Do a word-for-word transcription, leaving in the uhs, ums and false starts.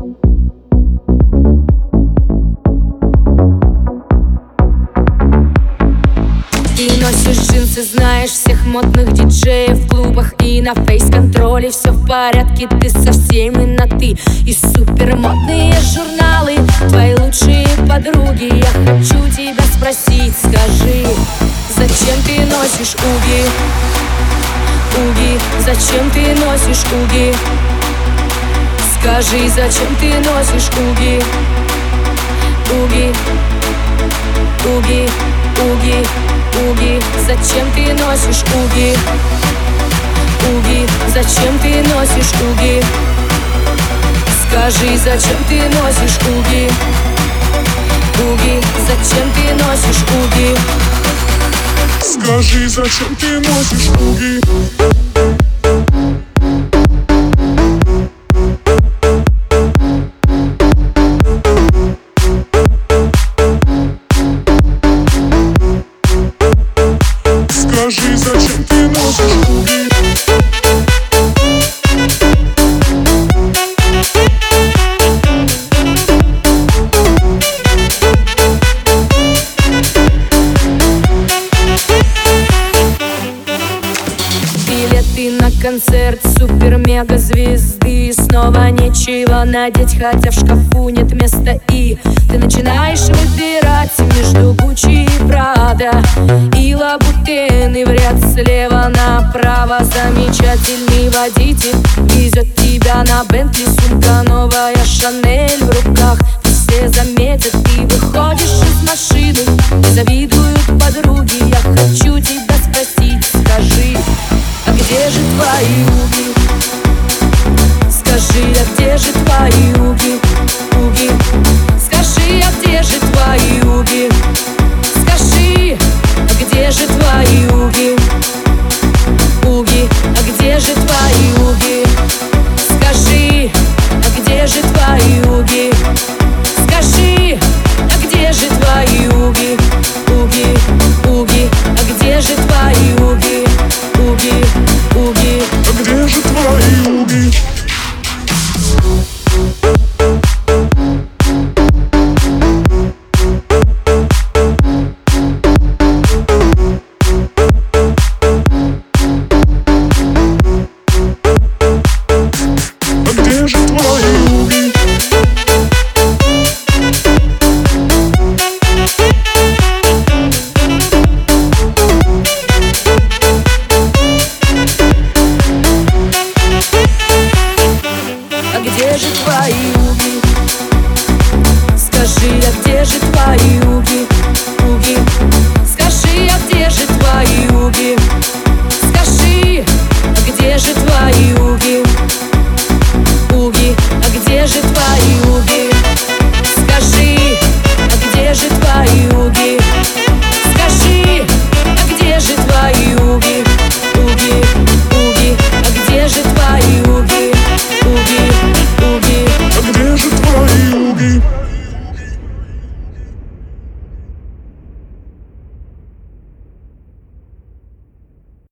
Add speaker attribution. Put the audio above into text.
Speaker 1: Ты носишь джинсы, знаешь всех модных диджеев в клубах и на фейс-контроле все в порядке, ты со всеми на ты. И супермодные журналы, твои лучшие подруги. Я хочу тебя спросить, скажи, зачем ты носишь уги? Уги, зачем ты носишь уги? Скажи, зачем ты носишь уги? Уги, уги, уги, уги, зачем ты носишь уги? Уги, зачем ты носишь уги? Скажи, зачем ты носишь уги? Уги, зачем ты носишь уги?
Speaker 2: Скажи, зачем ты носишь уги? Скажи, зачем ты носишь уги?
Speaker 1: Билеты на концерт супер-мега-звезды. Снова нечего надеть, хотя в шкафу нет места. И ты начинаешь выбирать между Гуччи и Прада и Лабутены в ряд слева направо. Замечательный водитель везет тебя на Бентли, сумка новая, Шанель в руках. Все заметят, ты выходишь из машины и завидуют подруги. Я хочу тебя спросить, скажи, а где же твои уги? Скажи, а где же твои уги?